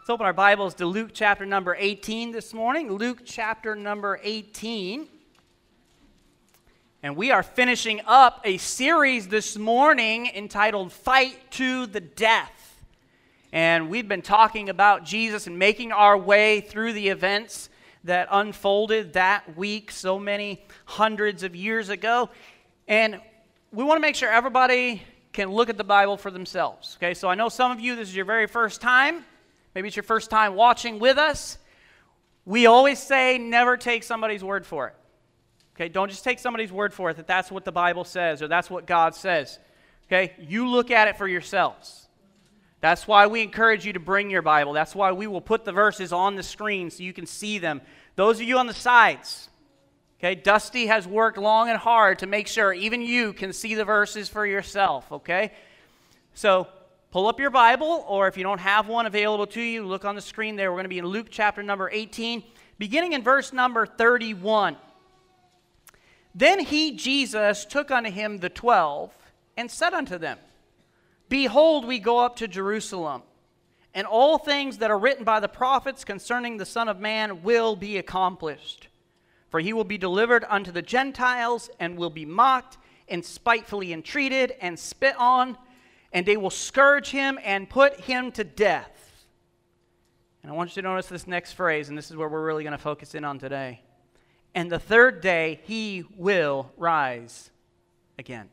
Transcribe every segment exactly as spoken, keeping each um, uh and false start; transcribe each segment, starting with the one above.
Let's open our Bibles to Luke chapter number eighteen this morning. Luke chapter number eighteen. And we are finishing up a series this morning entitled Fight to the Death. And we've been talking about Jesus and making our way through the events that unfolded that week so many hundreds of years ago. And we want to make sure everybody can look at the Bible for themselves. Okay, so I know some of you, this is your very first time. Maybe it's your first time watching with us. We always say never take somebody's word for it. Okay, don't just take somebody's word for it that that's what the Bible says or that's what God says. Okay, you look at it for yourselves. That's why we encourage you to bring your Bible. That's why we will put the verses on the screen so you can see them. Those of you on the sides, okay, Dusty has worked long and hard to make sure even you can see the verses for yourself, okay? So pull up your Bible, or if you don't have one available to you, look on the screen there. We're going to be in Luke chapter number eighteen, beginning in verse number thirty-one. Then he, Jesus, took unto him the twelve, and said unto them, Behold, we go up to Jerusalem, and all things that are written by the prophets concerning the Son of Man will be accomplished. For he will be delivered unto the Gentiles, and will be mocked, and spitefully entreated, and spit on, and they will scourge him, and put him to death. And I want you to notice this next phrase, and this is where we're really going to focus in on today. And the third day he will rise again.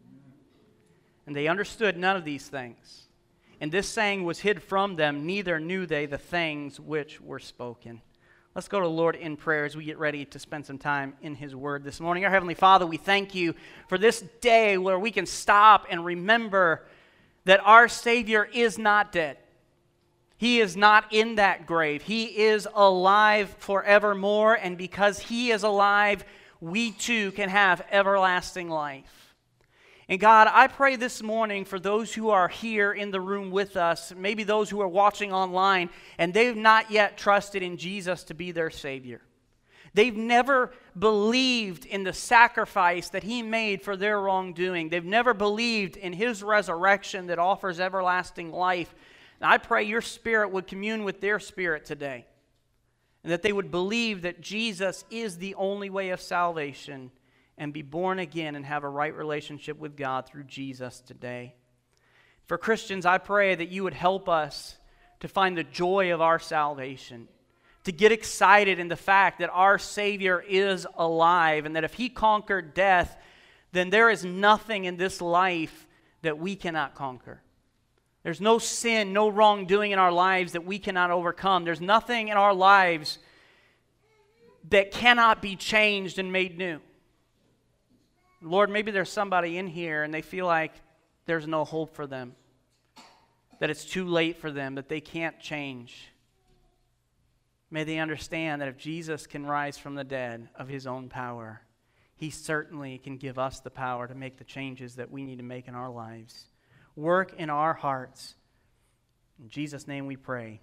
And they understood none of these things. And this saying was hid from them, neither knew they the things which were spoken. Let's go to the Lord in prayer as we get ready to spend some time in His Word this morning. Our Heavenly Father, we thank You for this day where we can stop and remember that our Savior is not dead. He is not in that grave. He is alive forevermore, and because He is alive, we too can have everlasting life. And God, I pray this morning for those who are here in the room with us, maybe those who are watching online, and they've not yet trusted in Jesus to be their Savior. They've never believed in the sacrifice that He made for their wrongdoing. They've never believed in His resurrection that offers everlasting life. And I pray Your Spirit would commune with their spirit today, and that they would believe that Jesus is the only way of salvation and be born again and have a right relationship with God through Jesus today. For Christians, I pray that You would help us to find the joy of our salvation, to get excited in the fact that our Savior is alive, and that if He conquered death, then there is nothing in this life that we cannot conquer. There's no sin, no wrongdoing in our lives that we cannot overcome. There's nothing in our lives that cannot be changed and made new. Lord, maybe there's somebody in here and they feel like there's no hope for them, that it's too late for them, that they can't change. May they understand that if Jesus can rise from the dead of His own power, He certainly can give us the power to make the changes that we need to make in our lives. Work in our hearts. In Jesus' name we pray.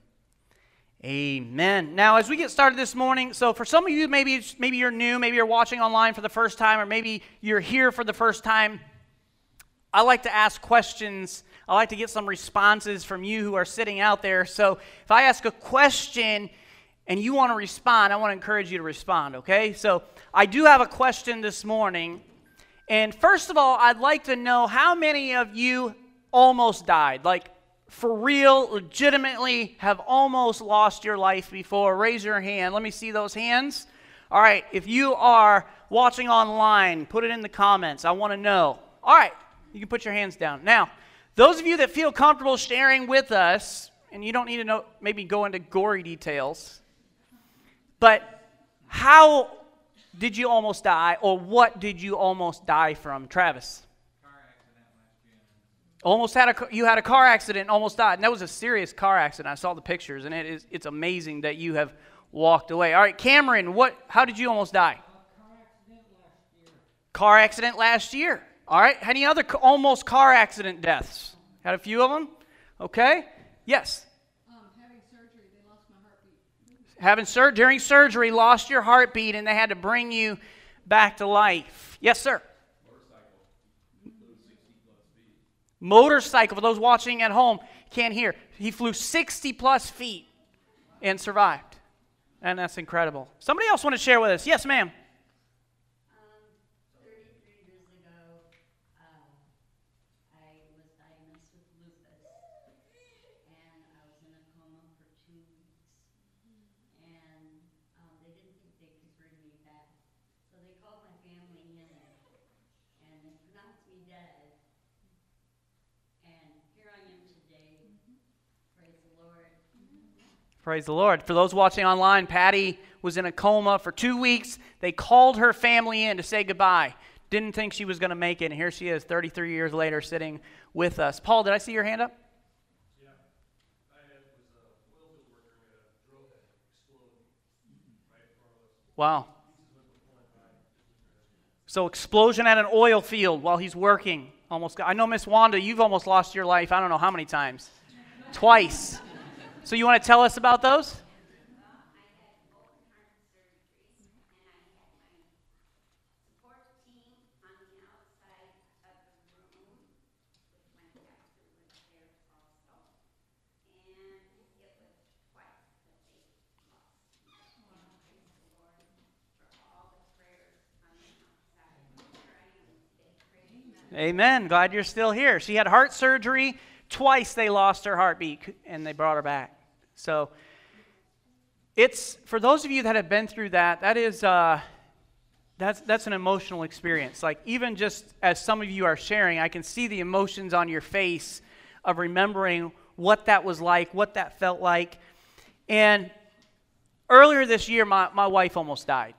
Amen. Now, as we get started this morning, so for some of you, maybe, maybe you're new, maybe you're watching online for the first time, or maybe you're here for the first time, I like to ask questions. I like to get some responses from you who are sitting out there. So if I ask a question and you want to respond, I want to encourage you to respond, okay? So I do have a question this morning. And first of all, I'd like to know how many of you almost died, like for real, legitimately have almost lost your life before. Raise your hand. Let me see those hands. All right, if you are watching online, put it in the comments. I want to know. All right, you can put your hands down. Now, those of you that feel comfortable sharing with us, and you don't need to know, maybe go into gory details, but how did you almost die, or what did you almost die from? Travis? Almost had a you had a car accident and almost died. And that was a serious car accident. I saw the pictures, and it is it's amazing that you have walked away. All right, Cameron, what? How did you almost die? Uh, car accident last year. Car accident last year. All right. Any other ca- almost car accident deaths? Had a few of them. Okay. Yes. Um, having surgery, they lost my heartbeat. Having sur- during surgery, lost your heartbeat, and they had to bring you back to life. Yes, sir. Motorcycle, for those watching at home, can't hear. He flew sixty plus feet. and survived. And that's incredible. Somebody else want to share with us? Yes, ma'am. Um, thirty-three years ago, uh, I was diagnosed with lupus, and I was in a coma for two weeks, and um, they didn't think they could bring me back, so they called my family in, and they pronounced me dead, and here I am today. Praise the Lord. Praise the Lord. For those watching online, Patty was in a coma for two weeks. They called her family in to say goodbye. Didn't think she was going to make it, and here she is thirty-three years later sitting with us. Paul, did I see your hand up? Yeah. I was a oil field worker and a drill head exploded right in front of us. Wow. So explosion at an oil field while he's working. Almost got, I know, Miss Wanda, you've almost lost your life. I don't know how many times. Twice. So you want to tell us about those? I had open heart surgery, and I had my support team on the outside of the room, which my pastor was there also, and it was twice that they lost. And praise the Lord for all the prayers on the outside. Here I am today. Praise Amen. Glad you're still here. She had heart surgery. Twice they lost her heartbeat, and they brought her back. So it's, for those of you that have been through that, that is, uh, that's, that's an emotional experience. Like, even just as some of you are sharing, I can see the emotions on your face of remembering what that was like, what that felt like. And earlier this year, my, my wife almost died.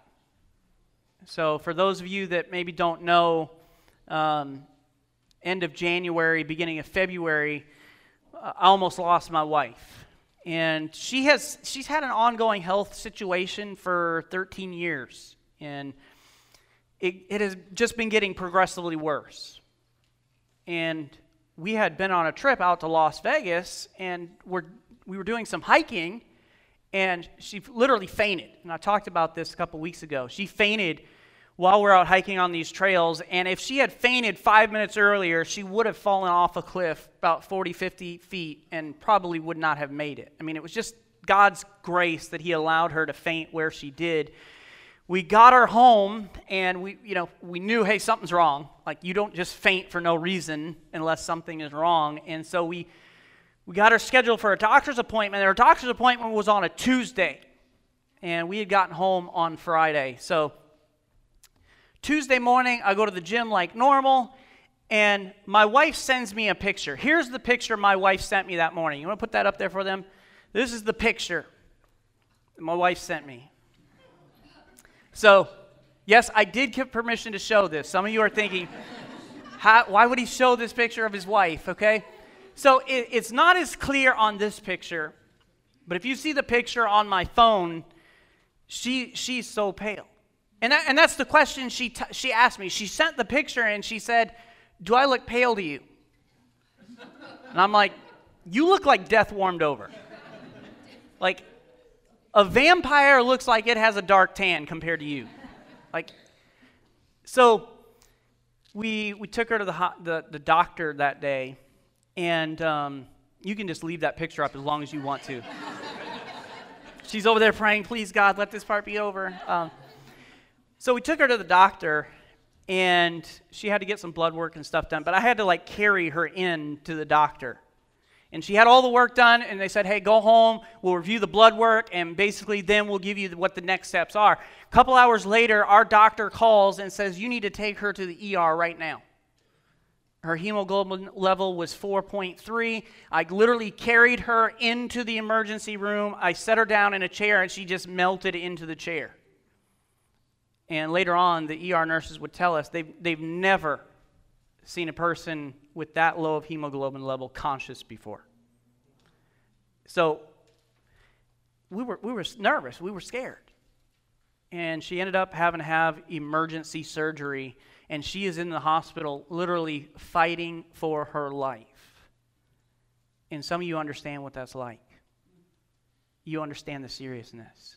So for those of you that maybe don't know, um, end of January, beginning of February, I almost lost my wife. And she has she's had an ongoing health situation for thirteen years. And it, it has just been getting progressively worse. And we had been on a trip out to Las Vegas, and we're, we were doing some hiking, and she literally fainted. And I talked about this a couple weeks ago. She fainted while we're out hiking on these trails, and if she had fainted five minutes earlier, she would have fallen off a cliff about forty, fifty feet and probably would not have made it. I mean, it was just God's grace that he allowed her to faint where she did. We got her home, and we, you know, we knew, hey, something's wrong. Like, you don't just faint for no reason unless something is wrong. And so we, we got her scheduled for a doctor's appointment. Her doctor's appointment was on a Tuesday, and we had gotten home on Friday. So Tuesday morning, I go to the gym like normal, and my wife sends me a picture. Here's the picture my wife sent me that morning. You want to put that up there for them? This is the picture that my wife sent me. So, yes, I did give permission to show this. Some of you are thinking, How, why would he show this picture of his wife, okay? So it, it's not as clear on this picture, but if you see the picture on my phone, she she's so pale. And, that, and that's the question she, t- she asked me. She sent the picture and she said, do I look pale to you? And I'm like, you look like death warmed over. Like, a vampire looks like it has a dark tan compared to you. Like, so we we took her to the ho- the, the doctor that day, and um, you can just leave that picture up as long as you want to. She's over there praying, please, God, let this part be over. Um, So we took her to the doctor, and she had to get some blood work and stuff done, but I had to, like, carry her in to the doctor. And she had all the work done, and they said, hey, go home, we'll review the blood work, and basically then we'll give you what the next steps are. A couple hours later, our doctor calls and says, you need to take her to the E R right now. Her hemoglobin level was four point three. I literally carried her into the emergency room. I set her down in a chair, and she just melted into the chair. And later on, the E R nurses would tell us they've, they've never seen a person with that low of hemoglobin level conscious before. So we were, we were nervous. We were scared. And she ended up having to have emergency surgery, and she is in the hospital literally fighting for her life. And some of you understand what that's like. You understand the seriousness.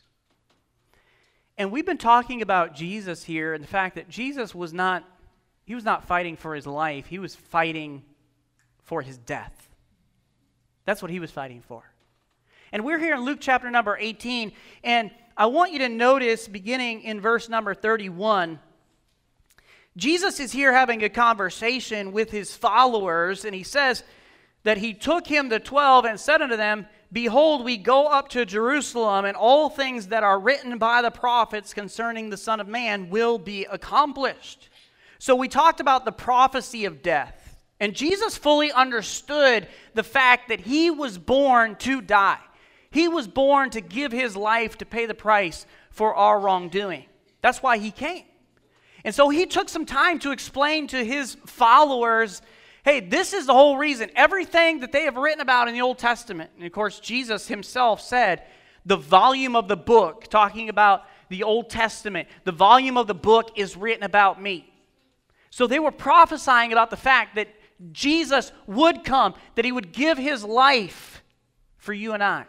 And we've been talking about Jesus here and the fact that Jesus was not, he was not fighting for his life. He was fighting for his death. That's what he was fighting for. And we're here in Luke chapter number eighteen, and I want you to notice, beginning in verse number thirty-one, Jesus is here having a conversation with his followers, and he says that he took him the twelve and said unto them, Behold, we go up to Jerusalem, and all things that are written by the prophets concerning the Son of Man will be accomplished. So we talked about the prophecy of death, and Jesus fully understood the fact that he was born to die. He was born to give his life to pay the price for our wrongdoing. That's why he came. And so he took some time to explain to his followers, hey, this is the whole reason. Everything that they have written about in the Old Testament, and of course Jesus himself said, the volume of the book, talking about the Old Testament, the volume of the book is written about me. So they were prophesying about the fact that Jesus would come, that he would give his life for you and I.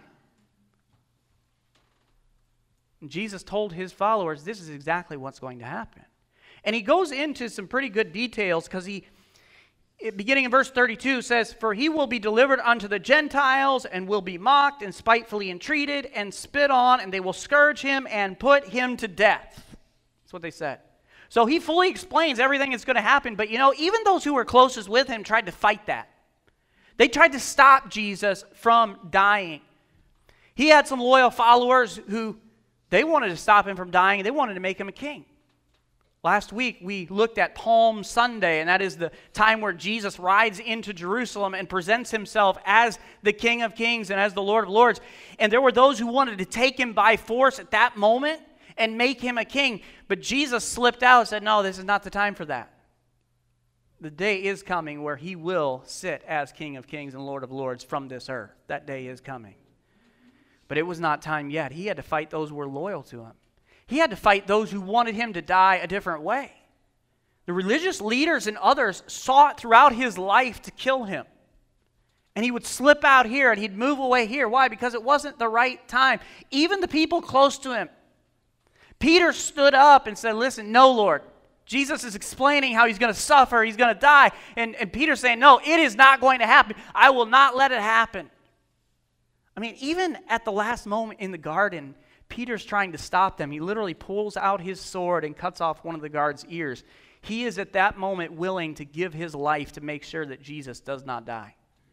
And Jesus told his followers, this is exactly what's going to happen. And he goes into some pretty good details because he, beginning in verse thirty-two, says, For he will be delivered unto the Gentiles and will be mocked and spitefully entreated and spit on, and they will scourge him and put him to death. That's what they said. So he fully explains everything that's going to happen. But you know, even those who were closest with him tried to fight that. They tried to stop Jesus from dying. He had some loyal followers who they wanted to stop him from dying, and they wanted to make him a king. Last week, we looked at Palm Sunday, and that is the time where Jesus rides into Jerusalem and presents himself as the King of Kings and as the Lord of Lords. And there were those who wanted to take him by force at that moment and make him a king. But Jesus slipped out and said, no, this is not the time for that. The day is coming where he will sit as King of Kings and Lord of Lords from this earth. That day is coming. But it was not time yet. He had to fight those who were loyal to him. He had to fight those who wanted him to die a different way. The religious leaders and others sought throughout his life to kill him. And he would slip out here and he'd move away here. Why? Because it wasn't the right time. Even the people close to him. Peter stood up and said, listen, no, Lord. Jesus is explaining how he's going to suffer, he's going to die. And, and Peter's saying, no, it is not going to happen. I will not let it happen. I mean, even at the last moment in the garden, Peter's trying to stop them. He literally pulls out his sword and cuts off one of the guard's ears. He is at that moment willing to give his life to make sure that Jesus does not die.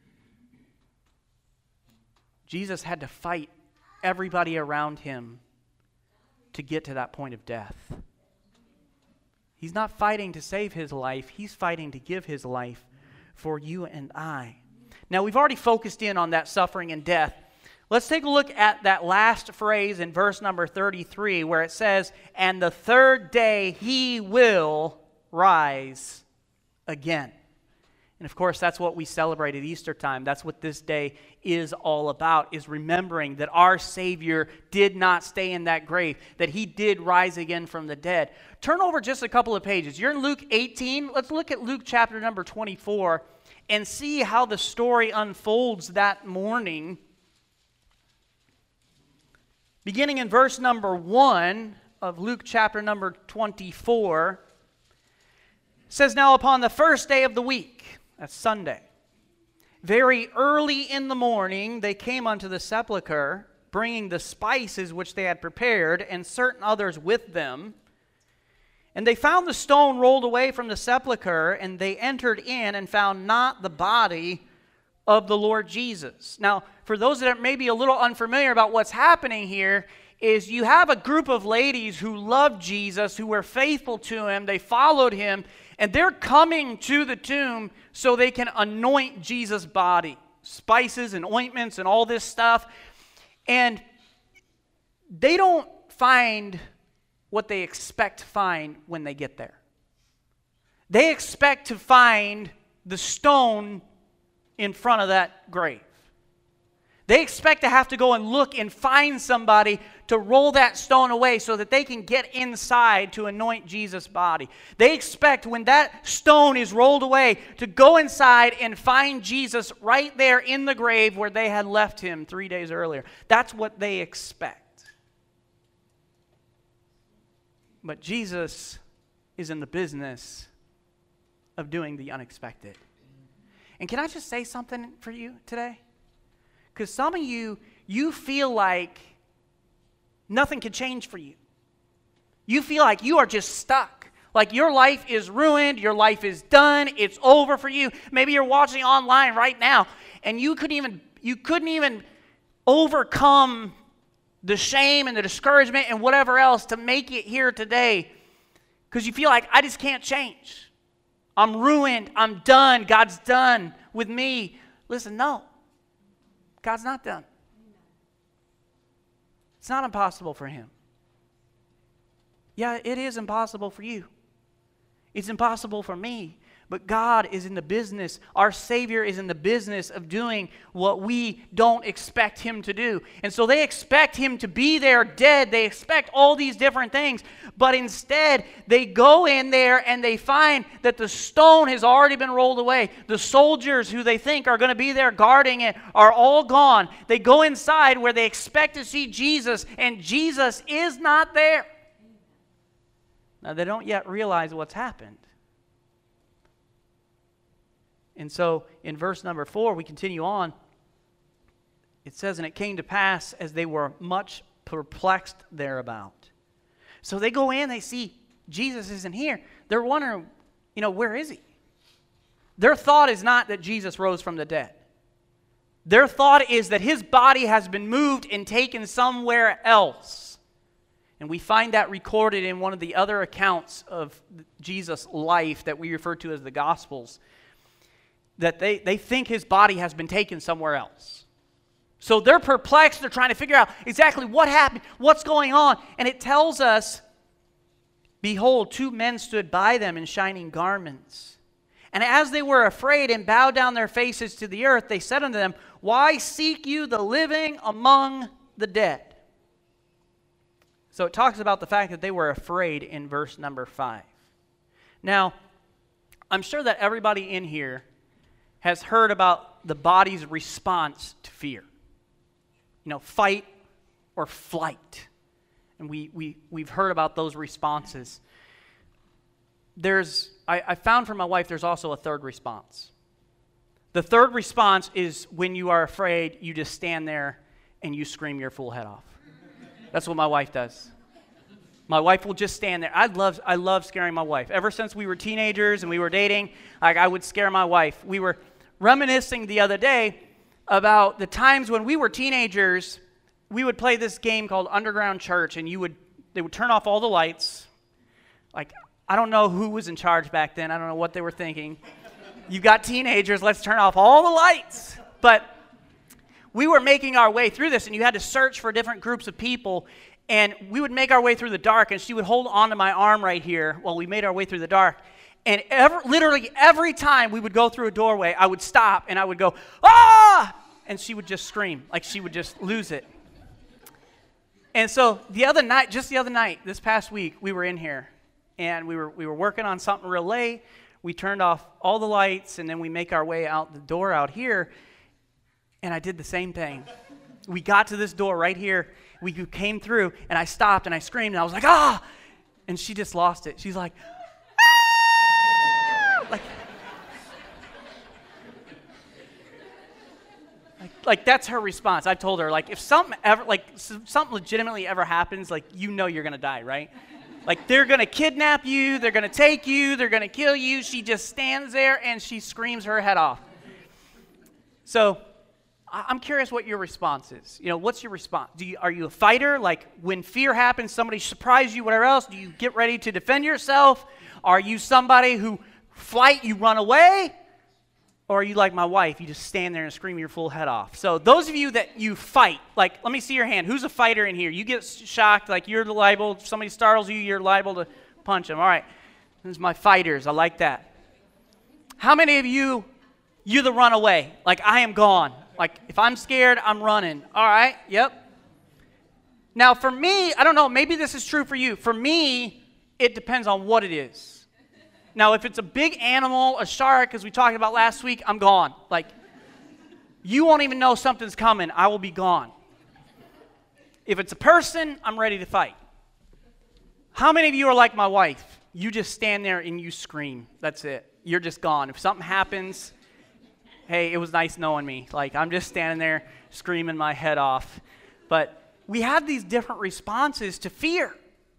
Jesus had to fight everybody around him to get to that point of death. He's not fighting to save his life. He's fighting to give his life for you and I. Now, we've already focused in on that suffering and death. Let's take a look at that last phrase in verse number thirty-three where it says, and the third day he will rise again. And of course, that's what we celebrate at Easter time. That's what this day is all about, is remembering that our Savior did not stay in that grave, that he did rise again from the dead. Turn over just a couple of pages. You're in Luke eighteen. Let's look at Luke chapter number twenty-four and see how the story unfolds that morning. Beginning in verse number one of Luke chapter number twenty-four, it says, now upon the first day of the week, that's Sunday, very early in the morning they came unto the sepulchre, bringing the spices which they had prepared, and certain others with them. And they found the stone rolled away from the sepulchre, and they entered in and found not the body of the Lord Jesus. Now, for those that are maybe a little unfamiliar about what's happening here, is you have a group of ladies who loved Jesus, who were faithful to him, they followed him, and they're coming to the tomb so they can anoint Jesus' body. Spices and ointments and all this stuff. And they don't find what they expect to find when they get there. They expect to find the stone in front of that grave. They expect to have to go and look and find somebody to roll that stone away so that they can get inside to anoint Jesus' body. They expect when that stone is rolled away to go inside and find Jesus right there in the grave where they had left him three days earlier. That's what they expect. But Jesus is in the business of doing the unexpected. And can I just say something for you today? Because some of you, you feel like nothing can change for you. You feel like you are just stuck. Like your life is ruined, your life is done, it's over for you. Maybe you're watching online right now and you couldn't even you couldn't even overcome the shame and the discouragement and whatever else to make it here today because you feel like I just can't change. I'm ruined, I'm done, God's done with me. Listen, no. God's not done. It's not impossible for him. Yeah, it is impossible for you. It's impossible for me. But God is in the business, our Savior is in the business of doing what we don't expect him to do. And so they expect him to be there dead. They expect all these different things. But instead, they go in there and they find that the stone has already been rolled away. The soldiers who they think are going to be there guarding it are all gone. They go inside where they expect to see Jesus, and Jesus is not there. Now, they don't yet realize what's happened. And so, in verse number four, we continue on. It says, and it came to pass as they were much perplexed thereabout. So they go in, they see Jesus isn't here. They're wondering, you know, where is he? Their thought is not that Jesus rose from the dead. Their thought is that his body has been moved and taken somewhere else. And we find that recorded in one of the other accounts of Jesus' life that we refer to as the Gospels, that they, they think his body has been taken somewhere else. So they're perplexed. They're trying to figure out exactly what happened, what's going on. And it tells us, behold, two men stood by them in shining garments. And as they were afraid and bowed down their faces to the earth, they said unto them, why seek you the living among the dead? So it talks about the fact that they were afraid in verse number five. Now, I'm sure that everybody in here has heard about the body's response to fear. You know, fight or flight. And we, we, we've heard about those responses. There's, I, I found from my wife there's also a third response. The third response is when you are afraid, you just stand there and you scream your full head off. That's what my wife does. My wife will just stand there. I love, I love scaring my wife. Ever since we were teenagers and we were dating, like I would scare my wife. We were reminiscing the other day about the times when we were teenagers. We would play this game called Underground Church, and you would they would turn off all the lights. Like, I don't know who was in charge back then. I don't know what they were thinking. You got teenagers, let's turn off all the lights. But we were making our way through this, and you had to search for different groups of people, and we would make our way through the dark, and she would hold onto my arm right here while we made our way through the dark. And ever, literally every time we would go through a doorway, I would stop, and I would go, ah! And she would just scream, like she would just lose it. And so the other night, just the other night, this past week, we were in here, and we were we were working on something real late. We turned off all the lights, and then we make our way out the door out here, and I did the same thing. We got to this door right here. We came through, and I stopped, and I screamed, and I was like, ah! And she just lost it. She's like, ah! Like, like, like that's her response. I've told her, like, if something ever, like, something legitimately ever happens, like, you know you're going to die, right? Like, they're going to kidnap you, they're going to take you, they're going to kill you. She just stands there, and she screams her head off. So I'm curious what your response is. You know, what's your response? Do you, are you a fighter? Like, when fear happens, somebody surprises you, whatever else, do you get ready to defend yourself? Are you somebody who flight, you run away? Or are you like my wife, you just stand there and scream your full head off? So those of you that you fight, like, let me see your hand. Who's a fighter in here? You get shocked, like you're liable, if somebody startles you, you're liable to punch them. All right, this is my fighters. I like that. How many of you, you the runaway? Like, I am gone. Like, if I'm scared, I'm running. All right, yep. Now, for me, I don't know, maybe this is true for you. For me, it depends on what it is. Now, if it's a big animal, a shark, as we talked about last week, I'm gone. Like, you won't even know something's coming. I will be gone. If it's a person, I'm ready to fight. How many of you are like my wife? You just stand there and you scream. That's it. You're just gone. If something happens, hey, it was nice knowing me. Like, I'm just standing there screaming my head off. But we have these different responses to fear.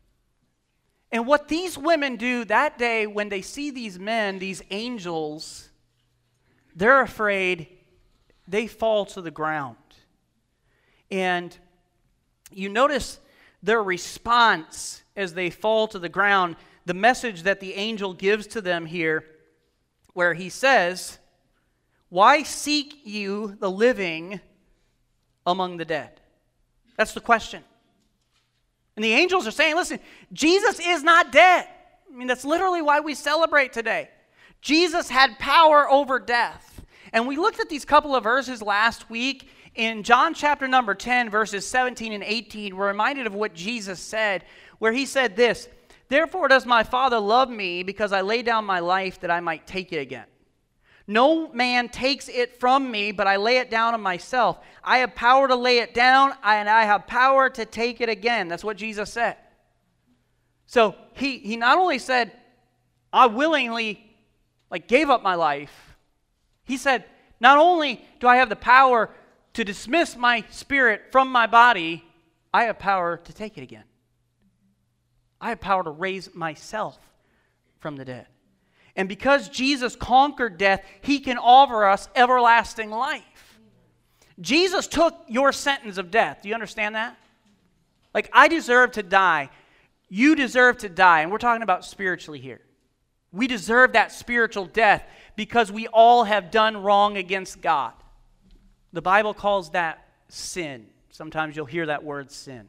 And what these women do that day when they see these men, these angels, they're afraid. They fall to the ground. And you notice their response as they fall to the ground, the message that the angel gives to them here, where he says, "Why seek you the living among the dead?" That's the question. And the angels are saying, listen, Jesus is not dead. I mean, that's literally why we celebrate today. Jesus had power over death. And we looked at these couple of verses last week. In John chapter number ten, verses seventeen and eighteen, we're reminded of what Jesus said, where he said this, "Therefore does my Father love me, because I lay down my life that I might take it again. No man takes it from me, but I lay it down of myself. I have power to lay it down, and I have power to take it again." That's what Jesus said. So he, he not only said, I willingly like gave up my life. He said, not only do I have the power to dismiss my spirit from my body, I have power to take it again. I have power to raise myself from the dead. And because Jesus conquered death, he can offer us everlasting life. Jesus took your sentence of death. Do you understand that? Like, I deserve to die. You deserve to die. And we're talking about spiritually here. We deserve that spiritual death because we all have done wrong against God. The Bible calls that sin. Sometimes you'll hear that word sin.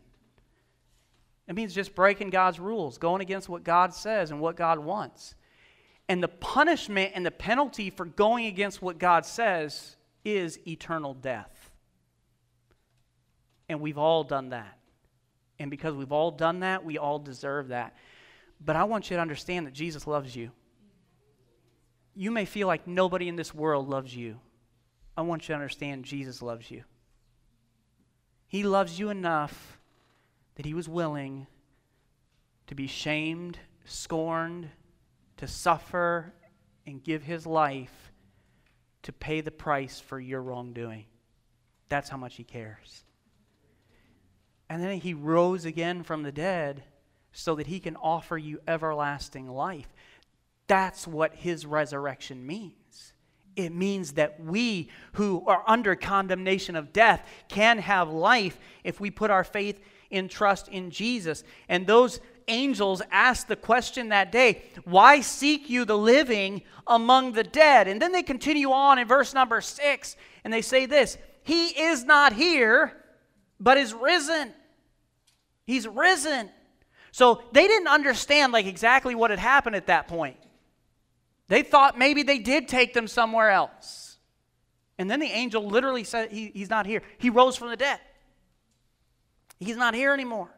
It means just breaking God's rules, going against what God says and what God wants. And the punishment and the penalty for going against what God says is eternal death. And we've all done that. And because we've all done that, we all deserve that. But I want you to understand that Jesus loves you. You may feel like nobody in this world loves you. I want you to understand Jesus loves you. He loves you enough that he was willing to be shamed, scorned, to suffer, and give his life to pay the price for your wrongdoing. That's how much he cares. And then he rose again from the dead so that he can offer you everlasting life. That's what his resurrection means. It means that we who are under condemnation of death can have life if we put our faith and trust in Jesus. And those angels asked the question that day, "Why seek you the living among the dead?" And then they continue on in verse number six, and they say this, "He is not here, but is risen." He's risen. So they didn't understand like exactly what had happened at that point. They thought maybe they did take them somewhere else. And then the angel literally said, he, he's not here. He rose from the dead. He's not here anymore.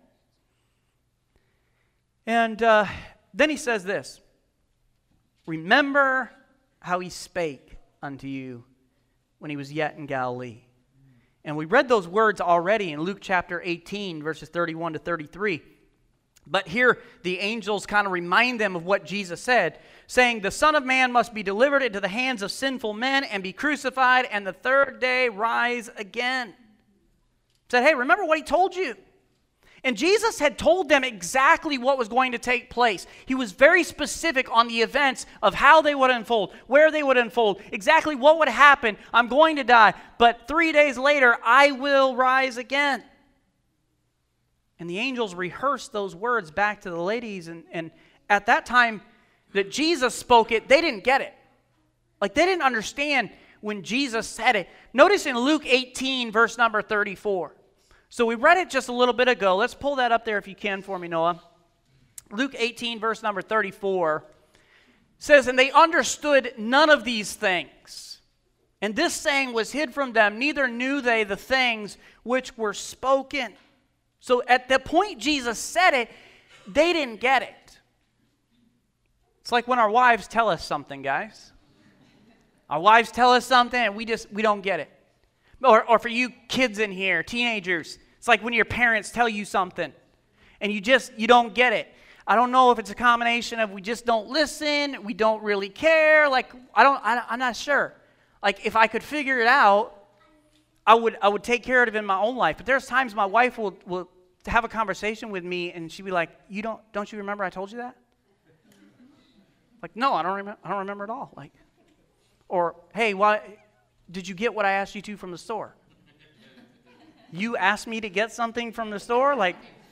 And uh, then he says this, "Remember how he spake unto you when he was yet in Galilee." And we read those words already in Luke chapter eighteen, verses thirty-one to thirty-three. But here the angels kind of remind them of what Jesus said, saying, "The Son of Man must be delivered into the hands of sinful men and be crucified, and the third day rise again." Said, hey, remember what he told you. And Jesus had told them exactly what was going to take place. He was very specific on the events of how they would unfold, where they would unfold, exactly what would happen. I'm going to die, but three days later, I will rise again. And the angels rehearsed those words back to the ladies. And, and at that time that Jesus spoke it, they didn't get it. Like they didn't understand when Jesus said it. Notice in Luke eighteen, verse number thirty-four. So we read it just a little bit ago. Let's pull that up there if you can for me, Noah. Luke eighteen, verse number thirty-four says, "And they understood none of these things. And this saying was hid from them, neither knew they the things which were spoken." So at the point Jesus said it, they didn't get it. It's like when our wives tell us something, guys. Our wives tell us something and we just, we don't get it. Or, or for you kids in here, teenagers, it's like when your parents tell you something and you just, you don't get it. I don't know if it's a combination of we just don't listen, we don't really care, like, I don't, I, I'm not sure. Like, if I could figure it out, I would I would take care of it in my own life. But there's times my wife will, will have a conversation with me, and she'd be like, "You don't don't you remember I told you that?" Like, no, I don't remember. I don't remember at all. Like, or, hey, why did you get what I asked you to from the store? You asked me to get something from the store? Like,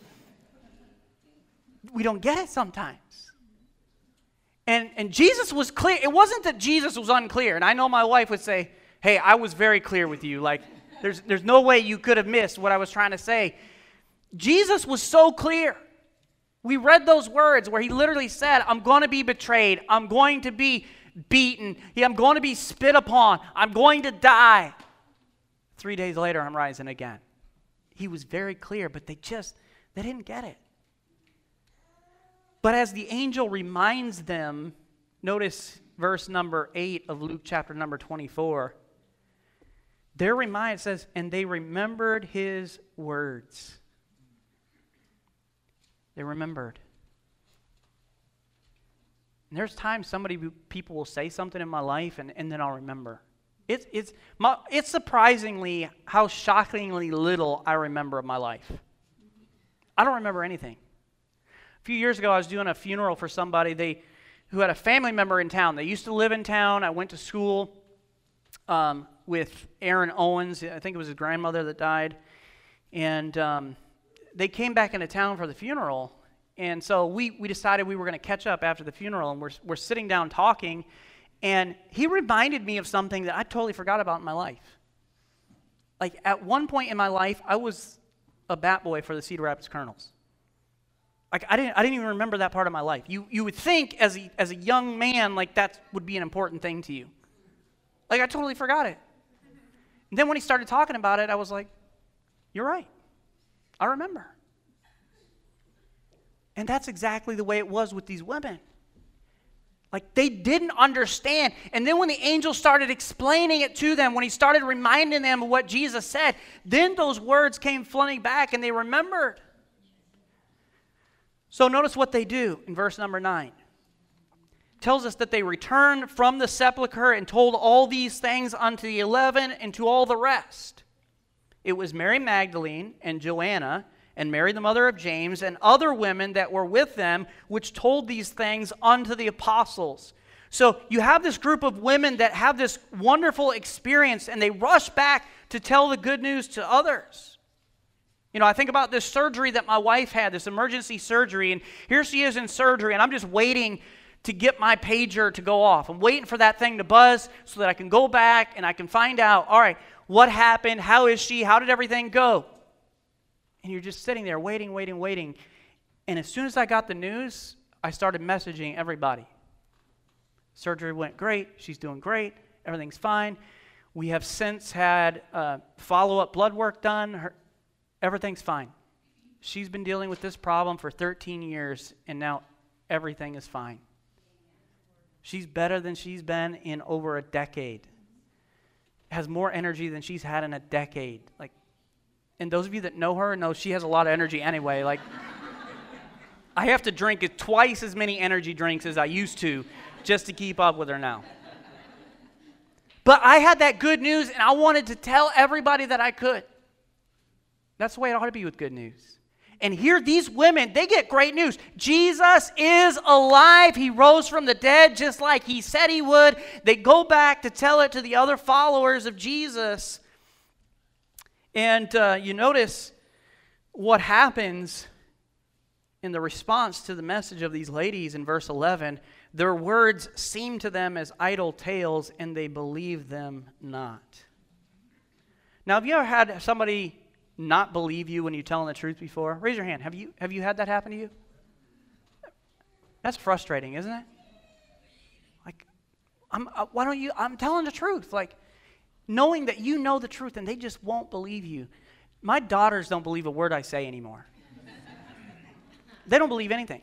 we don't get it sometimes. And and Jesus was clear. It wasn't that Jesus was unclear. And I know my wife would say, hey, I was very clear with you. Like, there's there's no way you could have missed what I was trying to say. Jesus was so clear. We read those words where he literally said, I'm going to be betrayed. I'm going to be beaten. I'm going to be spit upon. I'm going to die. Three days later, I'm rising again. He was very clear, but they just, they didn't get it. But as the angel reminds them, notice verse number eight of Luke chapter number twenty-four. They're reminded, it says, and they remembered his words. They remembered. And there's times somebody, people will say something in my life, and, and then I'll remember. It's it's my, it's surprisingly how shockingly little I remember of my life. I don't remember anything. A few years ago, I was doing a funeral for somebody they who had a family member in town. They used to live in town. I went to school um, with Aaron Owens. I think it was his grandmother that died. And um, they came back into town for the funeral. And so we, we decided we were going to catch up after the funeral. And we're, we're sitting down talking. And he reminded me of something that I totally forgot about in my life. Like, at one point in my life, I was a bat boy for the Cedar Rapids Colonels. Like, I didn't I didn't even remember that part of my life. You you would think as a, as a young man, like, that would be an important thing to you. Like, I totally forgot it. And then when he started talking about it, I was like, you're right. I remember. And that's exactly the way it was with these women. Like, they didn't understand. And then when the angel started explaining it to them, when he started reminding them of what Jesus said, then those words came flooding back and they remembered. So notice what they do in verse number nine. It tells us that they returned from the sepulchre and told all these things unto the eleven and to all the rest. It was Mary Magdalene and Joanna and Mary the mother of James and other women that were with them, which told these things unto the apostles. So you have this group of women that have this wonderful experience, and they rush back to tell the good news to others. You know, I think about this surgery that my wife had, this emergency surgery, and here she is in surgery, and I'm just waiting to get my pager to go off. I'm waiting for that thing to buzz so that I can go back and I can find out, all right, what happened? How is she? How did everything go? And you're just sitting there waiting, waiting, waiting. And as soon as I got the news, I started messaging everybody. Surgery went great. She's doing great. Everything's fine. We have since had uh, follow-up blood work done. Her, everything's fine. She's been dealing with this problem for thirteen years, and now everything is fine. She's better than she's been in over a decade. Has more energy than she's had in a decade. Like, and those of you that know her know she has a lot of energy anyway. Like, I have to drink twice as many energy drinks as I used to just to keep up with her now. But I had that good news, and I wanted to tell everybody that I could. That's the way it ought to be with good news. And here, these women, they get great news. Jesus is alive. He rose from the dead just like he said he would. They go back to tell it to the other followers of Jesus. And uh, you notice what happens in the response to the message of these ladies in verse eleven. Their words seemed to them as idle tales, and they believed them not. Now, have you ever had somebody not believe you when you're telling the truth before? Raise your hand. Have you have you had that happen to you? That's frustrating, isn't it? Like, I'm uh, why don't you? I'm telling the truth. Like, knowing that you know the truth and they just won't believe you. My daughters don't believe a word I say anymore. They don't believe anything.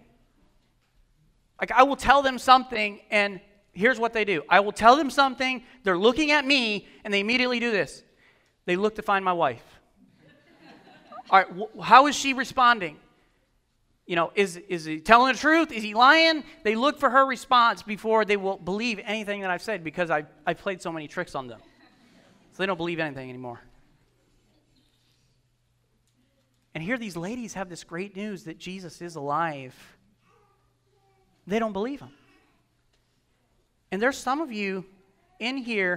Like, I will tell them something, and here's what they do. I will tell them something, they're looking at me, and they immediately do this. They look to find my wife. All right, wh- how is she responding? You know, is, is he telling the truth? Is he lying? They look for her response before they will believe anything that I've said because I, I played so many tricks on them. So they don't believe anything anymore. And here these ladies have this great news that Jesus is alive. They don't believe him. And there's some of you in here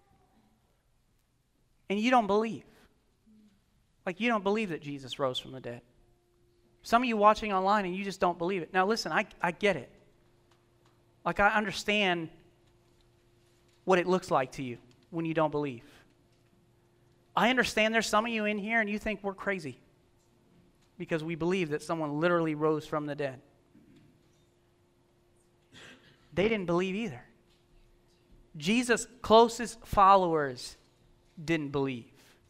and you don't believe. Like you don't believe that Jesus rose from the dead. Some of you watching online and you just don't believe it. Now listen, I, I get it. Like I understand what it looks like to you when you don't believe. I understand there's some of you in here and you think we're crazy because we believe that someone literally rose from the dead. They didn't believe either. Jesus' closest followers didn't believe.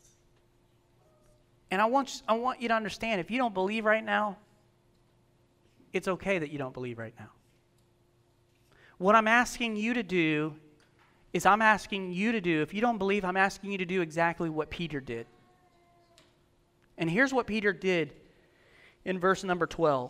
And I want, I want you to understand, if you don't believe right now, it's okay that you don't believe right now. What I'm asking you to do is I'm asking you to do, if you don't believe, I'm asking you to do exactly what Peter did. And here's what Peter did in verse number twelve.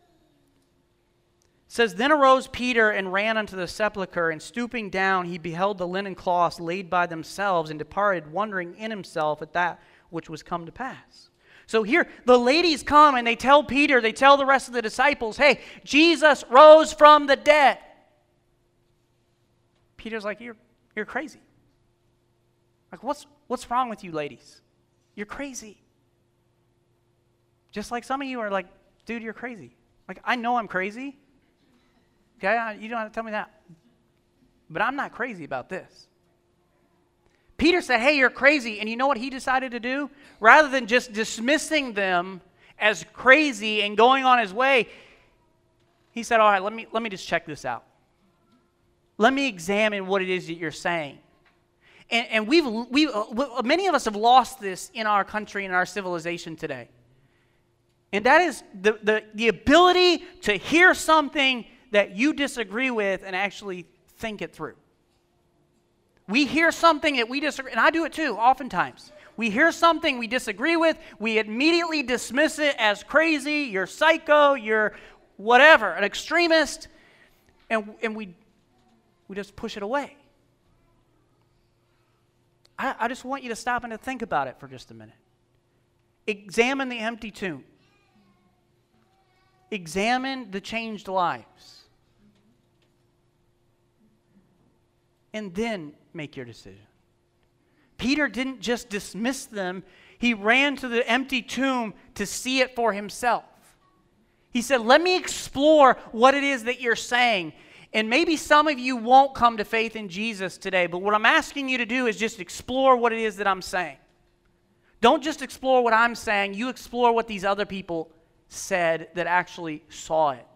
It says, Then arose Peter and ran unto the sepulchre, and stooping down he beheld the linen cloths laid by themselves, and departed, wondering in himself at that which was come to pass. So here, the ladies come and they tell Peter, they tell the rest of the disciples, hey, Jesus rose from the dead. Peter's like, you're, you're crazy. Like, what's, what's wrong with you ladies? You're crazy. Just like some of you are like, dude, you're crazy. Like, I know I'm crazy. Okay, you don't have to tell me that. But I'm not crazy about this. Peter said, hey, you're crazy. And you know what he decided to do? Rather than just dismissing them as crazy and going on his way, he said, all right, let me, let me just check this out. Let me examine what it is that you're saying. And, and we've, we, uh, many of us have lost this in our country and our civilization today. And that is the, the, the ability to hear something that you disagree with and actually think it through. We hear something that we disagree, and I do it too, oftentimes. We hear something we disagree with, we immediately dismiss it as crazy, you're psycho, you're whatever, an extremist, and, and we, we just push it away. I, I just want you to stop and to think about it for just a minute. Examine the empty tomb. Examine the changed lives. And then make your decision. Peter didn't just dismiss them. He ran to the empty tomb to see it for himself. He said, let me explore what it is that you're saying. And maybe some of you won't come to faith in Jesus today, but what I'm asking you to do is just explore what it is that I'm saying. Don't just explore what I'm saying. You explore what these other people said that actually saw it.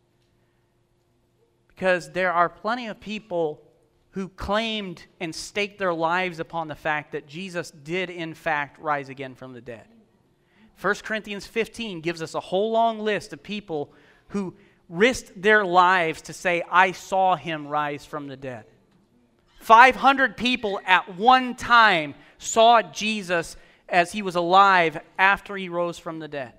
Because there are plenty of people who claimed and staked their lives upon the fact that Jesus did in fact rise again from the dead. First Corinthians fifteen gives us a whole long list of people who risked their lives to say, I saw him rise from the dead. five hundred people at one time saw Jesus as he was alive after he rose from the dead.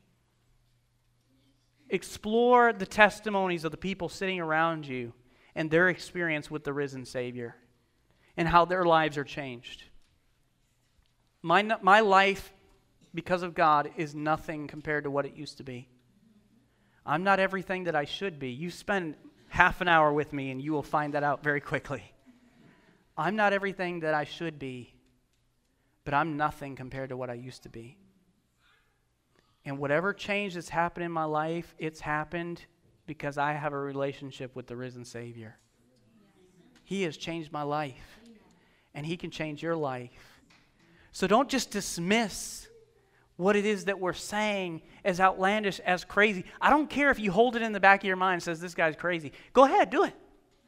Explore the testimonies of the people sitting around you and their experience with the risen Savior and how their lives are changed. My, my life, because of God, is nothing compared to what it used to be. I'm not everything that I should be. You spend half an hour with me and you will find that out very quickly. I'm not everything that I should be, but I'm nothing compared to what I used to be. And whatever change that's happened in my life, it's happened because I have a relationship with the risen Savior. He has changed my life, and he can change your life. So don't just dismiss what it is that we're saying as outlandish, as crazy. I don't care if you hold it in the back of your mind and says, this guy's crazy. Go ahead, do it.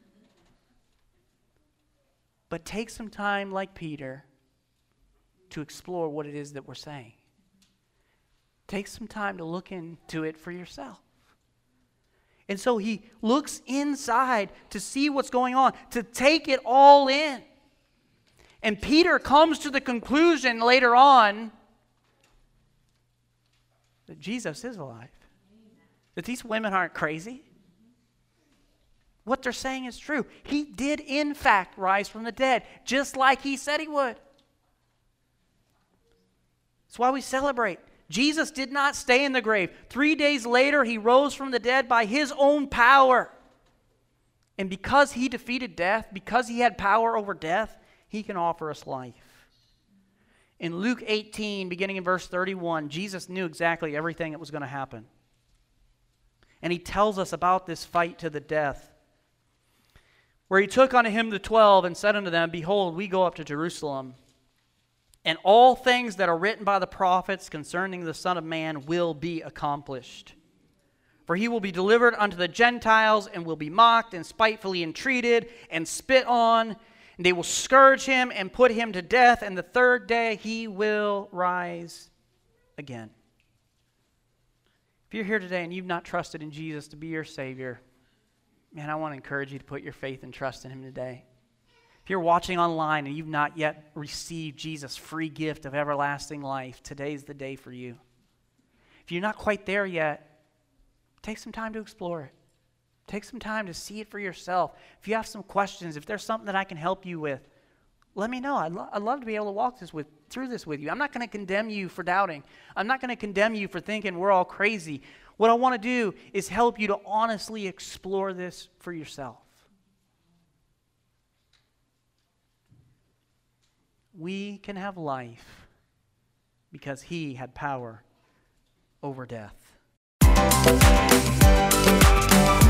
But take some time, like Peter, to explore what it is that we're saying. Take some time to look into it for yourself. And so he looks inside to see what's going on, to take it all in. And Peter comes to the conclusion later on that Jesus is alive. that these women aren't crazy. What they're saying is true. He did, in fact, rise from the dead, just like he said he would. That's why we celebrate. Jesus did not stay in the grave. Three days later, he rose from the dead by his own power. And because he defeated death, because he had power over death, he can offer us life. In Luke eighteen, beginning in verse thirty-one, Jesus knew exactly everything that was going to happen. And he tells us about this fight to the death, where he took unto him the twelve and said unto them, Behold, we go up to Jerusalem, and all things that are written by the prophets concerning the Son of Man will be accomplished. For he will be delivered unto the Gentiles, and will be mocked, and spitefully entreated, and spit on, and they will scourge him, and put him to death, and the third day he will rise again. If you're here today and you've not trusted in Jesus to be your Savior, man, I want to encourage you to put your faith and trust in him today. If you're watching online and you've not yet received Jesus' free gift of everlasting life, today's the day for you. If you're not quite there yet, take some time to explore it. Take some time to see it for yourself. If you have some questions, if there's something that I can help you with, let me know. I'd, lo- I'd love to be able to walk this with, through this with you. I'm not going to condemn you for doubting. I'm not going to condemn you for thinking we're all crazy. What I want to do is help you to honestly explore this for yourself. We can have life because he had power over death.